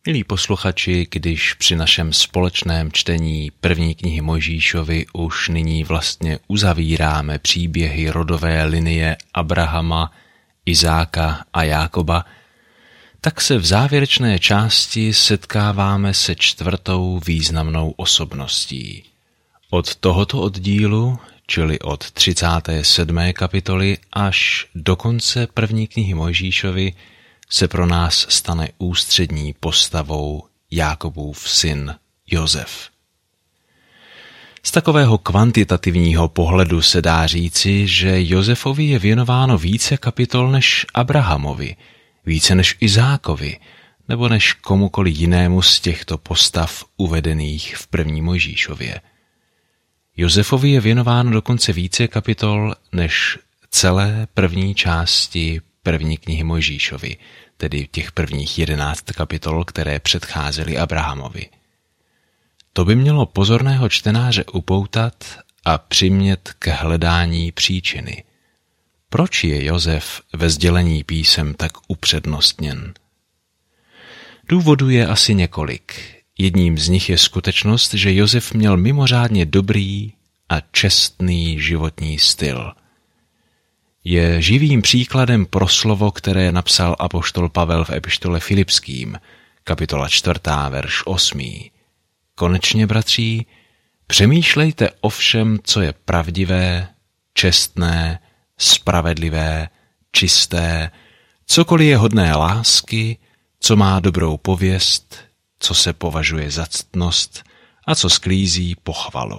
Milí posluchači, když při našem společném čtení první knihy Mojžíšovi už nyní vlastně uzavíráme příběhy rodové linie Abrahama, Izáka a Jákoba, tak se v závěrečné části setkáváme se čtvrtou významnou osobností. Od tohoto oddílu, čili od 37. kapitoly až do konce první knihy Mojžíšovi, se pro nás stane ústřední postavou Jákobův syn Josef. Z takového kvantitativního pohledu se dá říci, že Josefovi je věnováno více kapitol než Abrahamovi, více než Izákovi, nebo než komukoli jinému z těchto postav uvedených v první Mojžíšově. Josefovi je věnováno dokonce více kapitol než celé první části první knihy Mojžíšovi, tedy těch prvních 11 kapitol, které předcházely Abrahamovi. To by mělo pozorného čtenáře upoutat a přimět k hledání příčiny. Proč je Josef ve sdělení písem tak upřednostněn? Důvodů je asi několik. Jedním z nich je skutečnost, že Josef měl mimořádně dobrý a čestný životní styl. Je živým příkladem pro slovo, které napsal apoštol Pavel v epištole Filipským, kapitola 4, verš 8. Konečně, bratří, přemýšlejte o všem, co je pravdivé, čestné, spravedlivé, čisté, cokoliv je hodné lásky, co má dobrou pověst, co se považuje za ctnost a co sklízí pochvalu.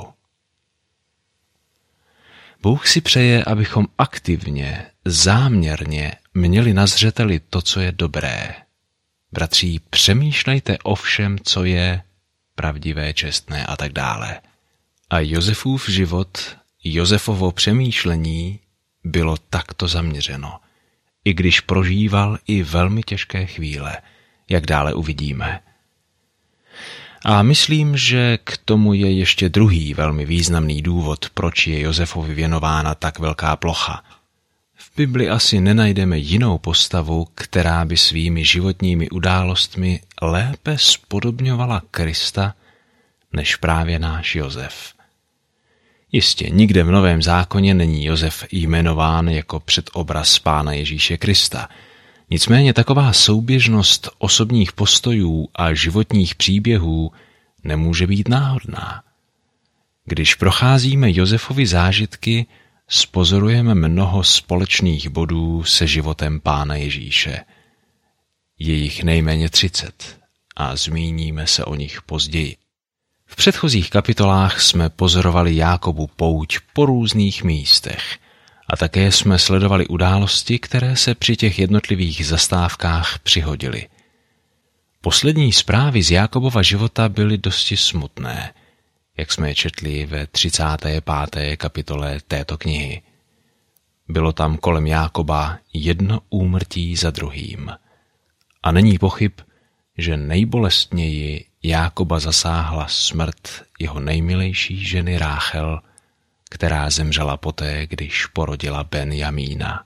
Bůh si přeje, abychom aktivně, záměrně měli na zřeteli to, co je dobré. Bratří, přemýšlejte o všem, co je pravdivé, čestné a tak dále. A Josefův život, Josefovo přemýšlení bylo takto zaměřeno, i když prožíval i velmi těžké chvíle, jak dále uvidíme. A myslím, že k tomu je ještě druhý velmi významný důvod, proč je Josefovi věnována tak velká plocha. V Bibli asi nenajdeme jinou postavu, která by svými životními událostmi lépe spodobňovala Krista, než právě náš Josef. Jistě, nikde v Novém zákoně není Josef jmenován jako předobraz Pána Ježíše Krista. Nicméně taková souběžnost osobních postojů a životních příběhů nemůže být náhodná. Když procházíme Josefovy zážitky, spozorujeme mnoho společných bodů se životem Pána Ježíše. Je jich nejméně 30 a zmíníme se o nich později. V předchozích kapitolách jsme pozorovali Jákobu pouť po různých místech a také jsme sledovali události, které se při těch jednotlivých zastávkách přihodily. Poslední zprávy z Jákobova života byly dosti smutné, jak jsme je četli ve 35. kapitole této knihy. Bylo tam kolem Jákoba jedno úmrtí za druhým. A není pochyb, že nejbolestněji Jákoba zasáhla smrt jeho nejmilejší ženy Ráchel, která zemřela poté, když porodila Benjamína.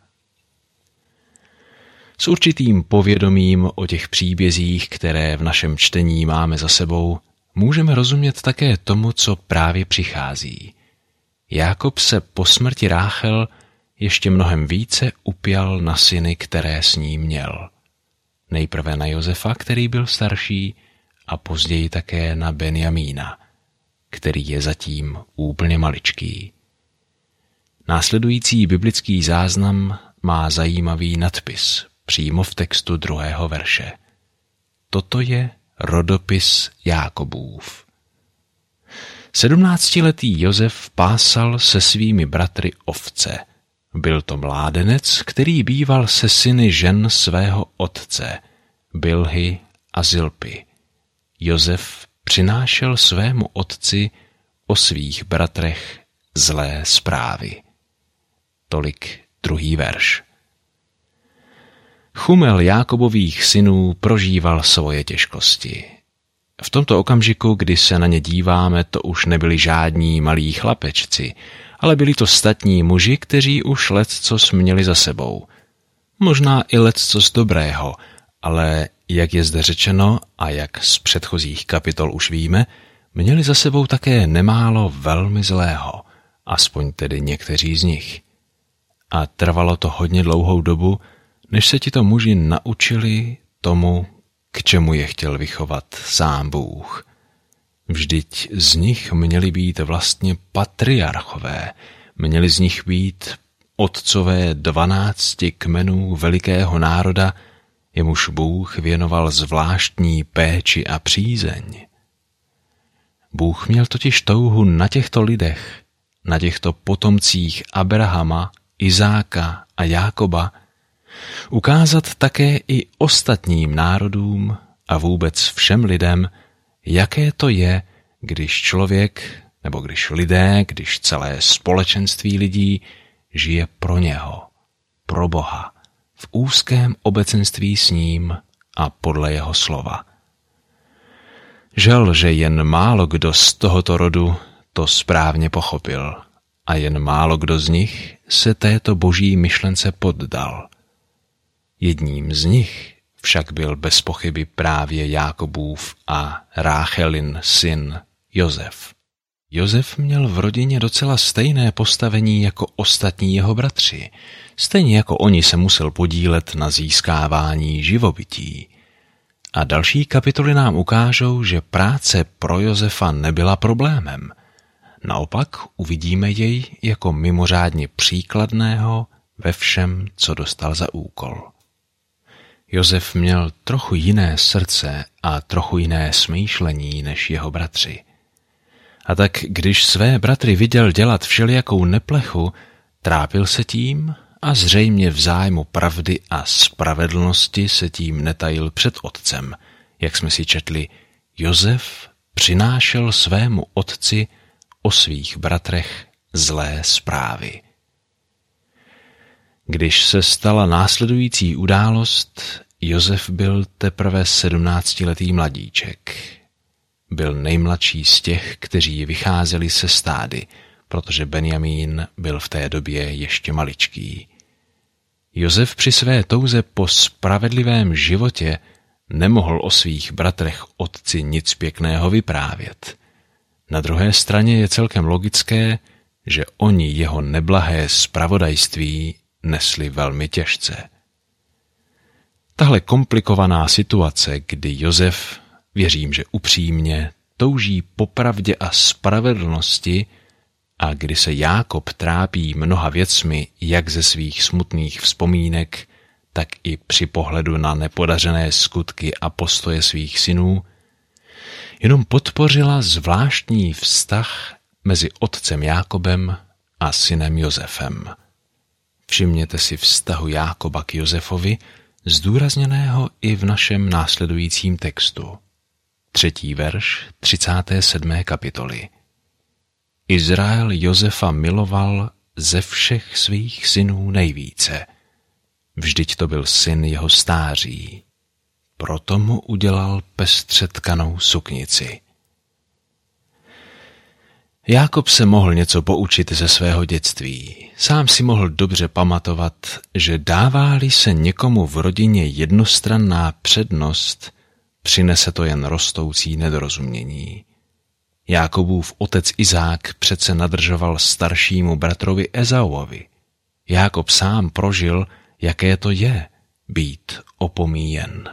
S určitým povědomím o těch příbězích, které v našem čtení máme za sebou, můžeme rozumět také tomu, co právě přichází. Jákob se po smrti Ráchel ještě mnohem více upjal na syny, které s ní měl. Nejprve na Josefa, který byl starší, a později také na Benjamína, který je zatím úplně maličký. Následující biblický záznam má zajímavý nadpis přímo v textu 2. verše. Toto je rodopis Jákobův. 17letý Josef pásal se svými bratry ovce. Byl to mládenec, který býval se syny žen svého otce, Bilhy a Zilpy. Josef přinášel svému otci o svých bratrech zlé zprávy. Tolik 2. verš. Chumel Jákobových synů prožíval svoje těžkosti. V tomto okamžiku, kdy se na ně díváme, to už nebyli žádní malí chlapečci, ale byli to statní muži, kteří už leccos měli za sebou. Možná i leccos dobrého, ale jak je zde řečeno a jak z předchozích kapitol už víme, měli za sebou také nemálo velmi zlého, aspoň tedy někteří z nich. A trvalo to hodně dlouhou dobu, než se tito muži naučili tomu, k čemu je chtěl vychovat sám Bůh. Vždyť z nich měli být vlastně patriarchové, měli z nich být otcové 12 kmenů velikého národa, jemuž Bůh věnoval zvláštní péči a přízeň. Bůh měl totiž touhu na těchto lidech, na těchto potomcích Abrahama, Izáka a Jákoba, ukázat také i ostatním národům a vůbec všem lidem, jaké to je, když člověk, nebo když lidé, když celé společenství lidí žije pro něho, pro Boha, v úzkém obecenství s ním a podle jeho slova. Žel, že jen málo kdo z tohoto rodu to správně pochopil a jen málo kdo z nich se této boží myšlence poddal. Jedním z nich však byl bez pochyby právě Jákobův a Ráchelin syn Josef. Josef měl v rodině docela stejné postavení jako ostatní jeho bratři, stejně jako oni se musel podílet na získávání živobytí. A další kapitoly nám ukážou, že práce pro Josefa nebyla problémem. Naopak uvidíme jej jako mimořádně příkladného ve všem, co dostal za úkol. Josef měl trochu jiné srdce a trochu jiné smýšlení než jeho bratři. A tak, když své bratry viděl dělat všelijakou neplechu, trápil se tím a zřejmě v zájmu pravdy a spravedlnosti se tím netajil před otcem. Jak jsme si četli, Josef přinášel svému otci o svých bratrech zlé zprávy. Když se stala následující událost, Josef byl teprve 17letý mladíček. Byl nejmladší z těch, kteří vycházeli se stády, protože Benjamín byl v té době ještě maličký. Josef při své touze po spravedlivém životě nemohl o svých bratrech otci nic pěkného vyprávět. Na druhé straně je celkem logické, že oni jeho neblahé zpravodajství nesli velmi těžce. Tahle komplikovaná situace, kdy Josef, věřím, že upřímně, touží po pravdě a spravedlnosti a kdy se Jákob trápí mnoha věcmi, jak ze svých smutných vzpomínek, tak i při pohledu na nepodařené skutky a postoje svých synů, jenom podpořila zvláštní vztah mezi otcem Jákobem a synem Josefem. Všimněte si vztahu Jákoba k Josefovi, zdůrazněného i v našem následujícím textu. 3. verš 37. kapitoly. Izrael Josefa miloval ze všech svých synů nejvíce. Vždyť to byl syn jeho stáří. Proto mu udělal pestře tkanou suknici. Jákob se mohl něco poučit ze svého dětství. Sám si mohl dobře pamatovat, že dává-li se někomu v rodině jednostranná přednost, přinese to jen rostoucí nedorozumění. Jákobův otec Izák přece nadržoval staršímu bratrovi Ezauovi. Jákob sám prožil, jaké to je být opomíjen.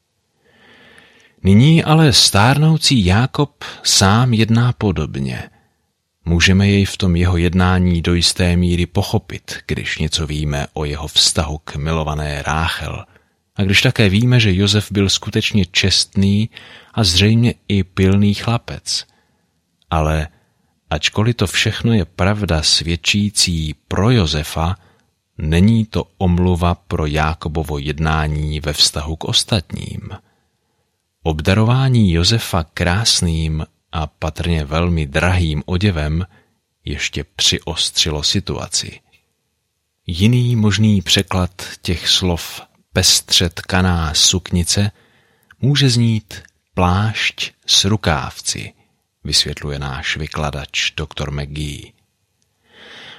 Nyní ale stárnoucí Jákob sám jedná podobně. Můžeme jej v tom jeho jednání do jisté míry pochopit, když něco víme o jeho vztahu k milované Ráchel. A když také víme, že Josef byl skutečně čestný a zřejmě i pilný chlapec. Ale ačkoliv to všechno je pravda svědčící pro Josefa, není to omluva pro Jákobovo jednání ve vztahu k ostatním. Obdarování Josefa krásným a patrně velmi drahým oděvem ještě přiostřilo situaci. Jiný možný překlad těch slov pestře tkaná suknice může znít plášť s rukávci, vysvětluje náš vykladač dr. McGee.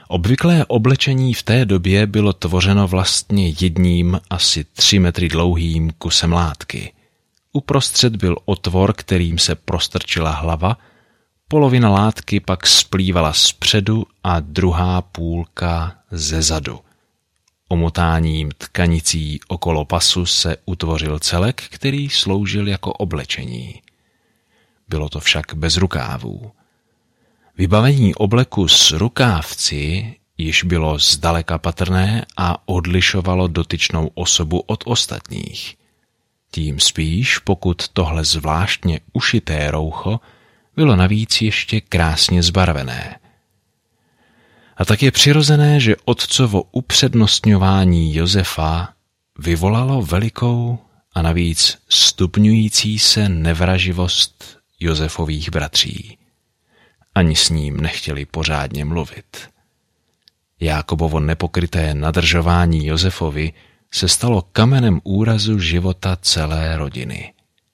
Obvyklé oblečení v té době bylo tvořeno vlastně jedním asi 3 metry dlouhým kusem látky. Uprostřed byl otvor, kterým se prostrčila hlava, polovina látky pak splývala zpředu a druhá půlka zezadu. Omotáním tkanicí okolo pasu se utvořil celek, který sloužil jako oblečení. Bylo to však bez rukávů. Vybavení obleku s rukávci již bylo zdaleka patrné a odlišovalo dotyčnou osobu od ostatních. Tím spíš, pokud tohle zvláštně ušité roucho bylo navíc ještě krásně zbarvené. A tak je přirozené, že otcovo upřednostňování Josefa vyvolalo velikou a navíc stupňující se nevraživost Josefových bratří. Ani s ním nechtěli pořádně mluvit. Jákobovo nepokryté nadržování Josefovi se stalo kamenem úrazu života celé rodiny.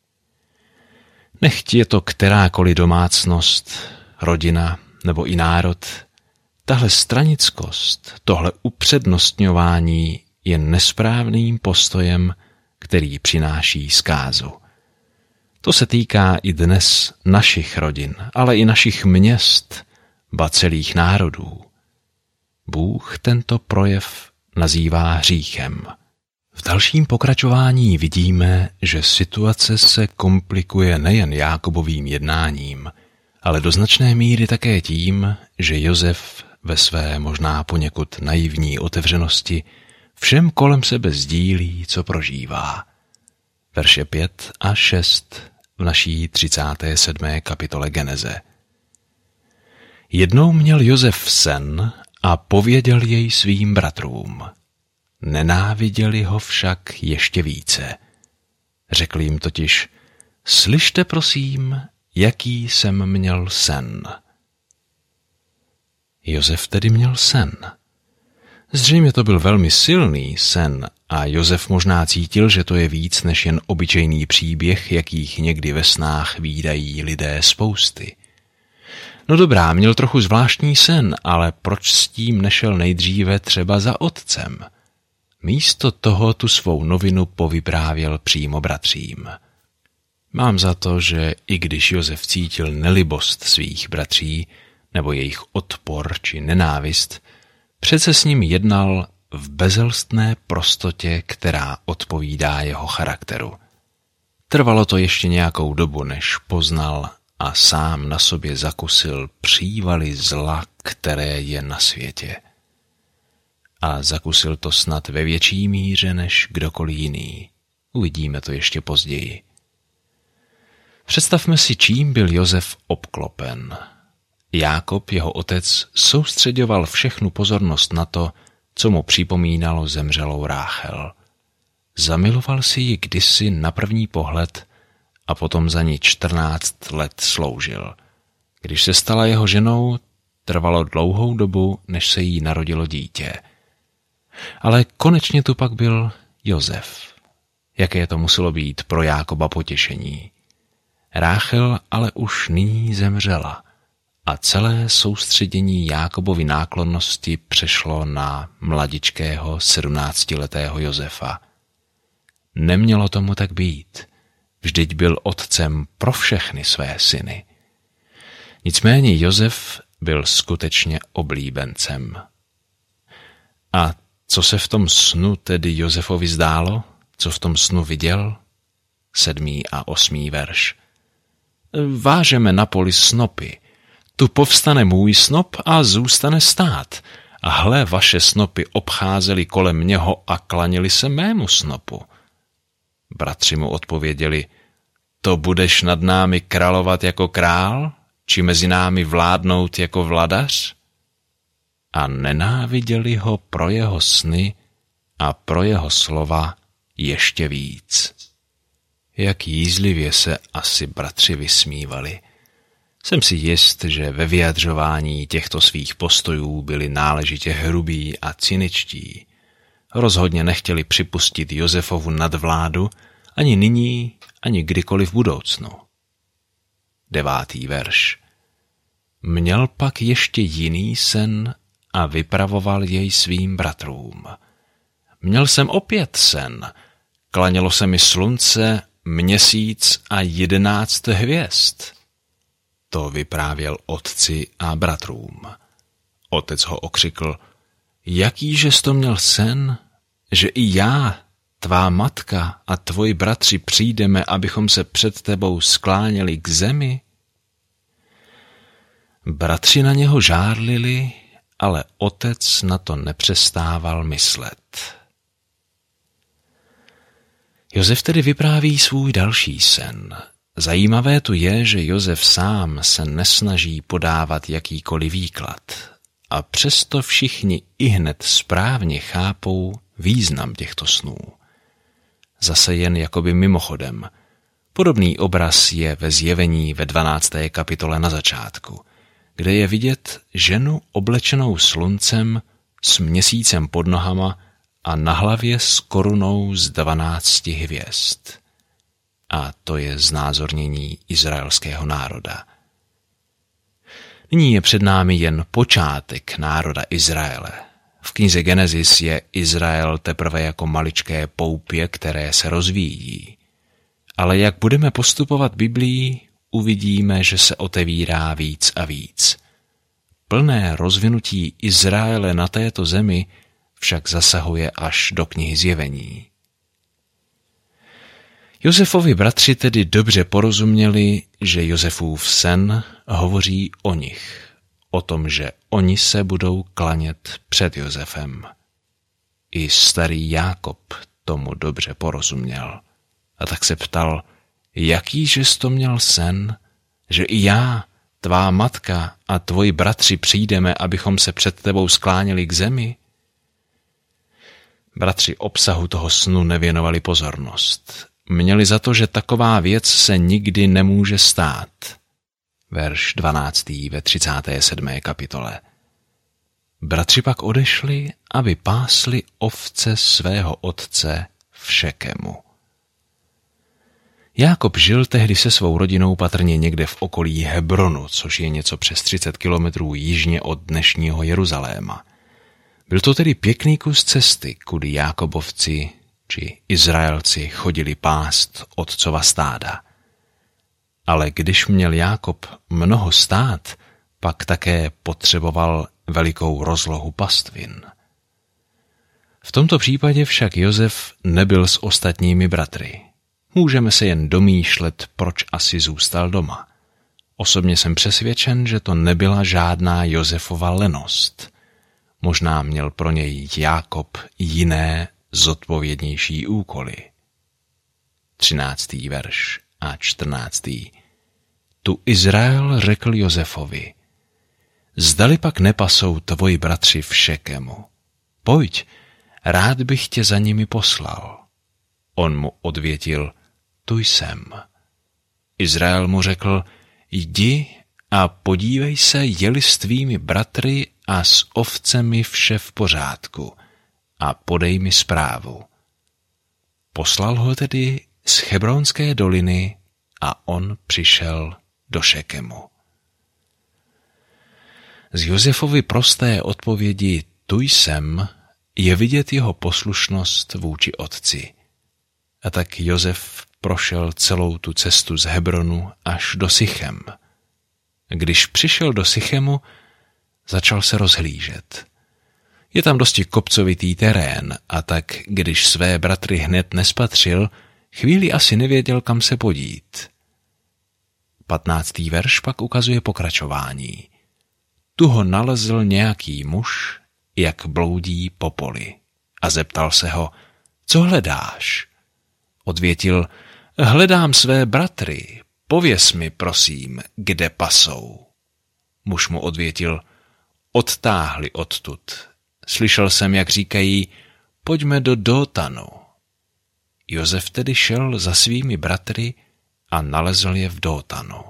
Nechť je to kterákoliv domácnost, rodina nebo i národ, tahle stranickost, tohle upřednostňování je nesprávným postojem, který přináší zkázu. To se týká i dnes našich rodin, ale i našich měst, ba celých národů. Bůh tento projev nazývá hříchem. V dalším pokračování vidíme, že situace se komplikuje nejen Jákobovým jednáním, ale do značné míry také tím, že Josef ve své možná poněkud naivní otevřenosti všem kolem sebe sdílí, co prožívá. Verše 5 a 6 v naší 37. kapitole Geneze. Jednou měl Josef sen a pověděl jej svým bratrům. Nenáviděli ho však ještě více. Řekl jim totiž, slyšte prosím, jaký jsem měl sen. Josef tedy měl sen. Zřejmě to byl velmi silný sen a Josef možná cítil, že to je víc než jen obyčejný příběh, jakých někdy ve snách vídají lidé spousty. No dobrá, měl trochu zvláštní sen, ale proč s tím nešel nejdříve třeba za otcem? Místo toho tu svou novinu povyprávěl přímo bratřím. Mám za to, že i když Josef cítil nelibost svých bratří, nebo jejich odpor či nenávist, přece s ním jednal v bezelstné prostotě, která odpovídá jeho charakteru. Trvalo to ještě nějakou dobu, než poznal a sám na sobě zakusil přívaly zla, které je na světě. A zakusil to snad ve větší míře než kdokoliv jiný. Uvidíme to ještě později. Představme si, čím byl Josef obklopen. Jákob, jeho otec, soustředoval všechnu pozornost na to, co mu připomínalo zemřelou Ráchel. Zamiloval si ji kdysi na první pohled a potom za ní 14 let sloužil. Když se stala jeho ženou, trvalo dlouhou dobu, než se jí narodilo dítě. Ale konečně tu pak byl Josef. Jaké to muselo být pro Jákoba potěšení. Ráchel ale už nyní zemřela a celé soustředění Jákobovy náklonnosti přešlo na mladičkého 17letého Josefa. Nemělo tomu tak být. Vždyť byl otcem pro všechny své syny. Nicméně Josef byl skutečně oblíbencem. A co se v tom snu tedy Josefovi zdálo? Co v tom snu viděl? 7. a 8. verš. Vážeme na poli snopy. Tu povstane můj snop a zůstane stát. A hle, vaše snopy obcházely kolem něho a klaněli se mému snopu. Bratři mu odpověděli, to budeš nad námi královat jako král, či mezi námi vládnout jako vladař? A nenáviděli ho pro jeho sny a pro jeho slova ještě víc. Jak jízlivě se asi bratři vysmívali. Jsem si jist, že ve vyjadřování těchto svých postojů byli náležitě hrubí a cyničtí. Rozhodně nechtěli připustit Josefovu nadvládu ani nyní, ani kdykoliv v budoucnu. 9. verš. Měl pak ještě jiný sen a vypravoval jej svým bratrům. Měl jsem opět sen, klanělo se mi slunce, měsíc a 11 hvězd. To vyprávěl otci a bratrům. Otec ho okřikl: jakýže jsi to měl sen, že i já, tvá matka a tvoji bratři přijdeme, abychom se před tebou skláněli k zemi? Bratři na něho žárlili, ale otec na to nepřestával myslet. Josef tedy vypráví svůj další sen. Zajímavé tu je, že Josef sám se nesnaží podávat jakýkoliv výklad. A přesto všichni ihned správně chápou význam těchto snů. Zase jen jakoby mimochodem. Podobný obraz je ve Zjevení ve 12. kapitole na začátku, kde je vidět ženu oblečenou sluncem s měsícem pod nohama a na hlavě s korunou z 12 hvězd. A to je znázornění izraelského národa. Nyní je před námi jen počátek národa Izraele. V knize Genesis je Izrael teprve jako maličké poupě, které se rozvíjí. Ale jak budeme postupovat Biblií, uvidíme, že se otevírá víc a víc. Plné rozvinutí Izraele na této zemi však zasahuje až do knihy Zjevení. Josefovi bratři tedy dobře porozuměli, že Josefův sen hovoří o nich, o tom, že oni se budou klanět před Josefem. I starý Jákob tomu dobře porozuměl a tak se ptal: jakýže jsi to měl sen, že i já, tvá matka a tvoji bratři přijdeme, abychom se před tebou skláněli k zemi? Bratři obsahu toho snu nevěnovali pozornost. Měli za to, že taková věc se nikdy nemůže stát. Verš 12. ve 37. kapitole. Bratři pak odešli, aby pásli ovce svého otce v Šekemu. Jákob žil tehdy se svou rodinou patrně někde v okolí Hebronu, což je něco přes 30 kilometrů jižně od dnešního Jeruzaléma. Byl to tedy pěkný kus cesty, kudy Jákobovci či Izraelci chodili pást otcova stáda. Ale když měl Jákob mnoho stád, pak také potřeboval velikou rozlohu pastvin. V tomto případě však Josef nebyl s ostatními bratry. Můžeme se jen domýšlet, proč asi zůstal doma. Osobně jsem přesvědčen, že to nebyla žádná Josefova lenost. Možná měl pro něj Jákob jiné zodpovědnější úkoly. 13. verš a 14. Tu Izrael řekl Josefovi: zdali pak nepasou tvoji bratři v Šekemu? Pojď, rád bych tě za nimi poslal. On mu odvětil: tu jsem. Izrael mu řekl: jdi a podívej se, je-li s tvými bratry a s ovcemi vše v pořádku, a podej mi zprávu. Poslal ho tedy z Hebronské doliny a on přišel do Šekemu. Z Josefovy prosté odpovědi tu jsem je vidět jeho poslušnost vůči otci. A tak Josef prošel celou tu cestu z Hebronu až do Sichem. Když přišel do Sichemu, začal se rozhlížet. Je tam dosti kopcovitý terén a tak, když své bratry hned nespatřil, chvíli asi nevěděl, kam se podít. 15. verš pak ukazuje pokračování. Tu ho nalezl nějaký muž, jak bloudí po poli, a zeptal se ho: co hledáš? Odvětil: hledám své bratry, pověz mi, prosím, kde pasou. Muž mu odvětil: odtáhli odtud. Slyšel jsem, jak říkají: pojďme do Dótanu. Josef tedy šel za svými bratry a nalezl je v Dótanu.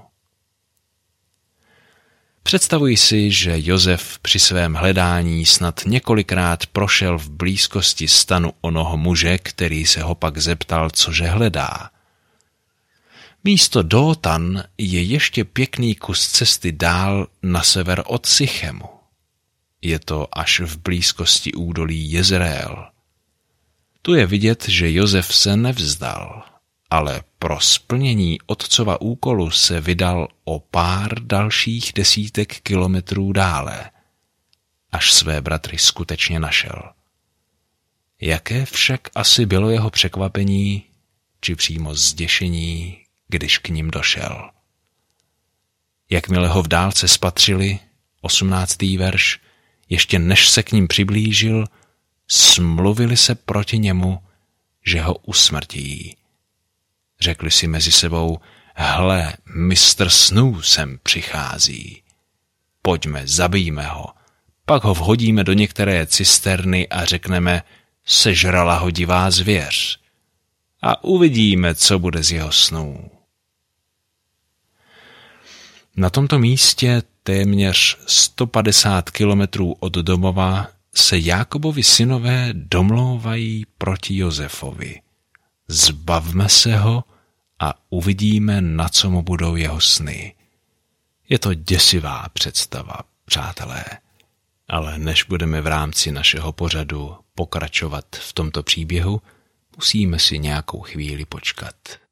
Představuji si, že Josef při svém hledání snad několikrát prošel v blízkosti stanu onoho muže, který se ho pak zeptal, cože hledá. Místo Dótan je ještě pěkný kus cesty dál na sever od Sichemu. je to až v blízkosti údolí Jezreel. Tu je vidět, že Josef se nevzdal, ale pro splnění otcova úkolu se vydal o pár dalších desítek kilometrů dále, až své bratry skutečně našel. Jaké však asi bylo jeho překvapení, či přímo zděšení, když k nim došel. Jakmile ho v dálce spatřili, 18. verš, ještě než se k ním přiblížil, smluvili se proti němu, že ho usmrtí. Řekli si mezi sebou, hle, mistr snů sem přichází. Pojďme, zabijme ho, pak ho vhodíme do některé cisterny a řekneme, sežrala ho divá zvěř. A uvidíme, co bude z jeho snů. Na tomto místě, téměř 150 kilometrů od domova, se Jákobovi synové domlouvají proti Josefovi. Zbavme se ho a uvidíme, na co mu budou jeho sny. Je to děsivá představa, přátelé. Ale než budeme v rámci našeho pořadu pokračovat v tomto příběhu, musíme si nějakou chvíli počkat.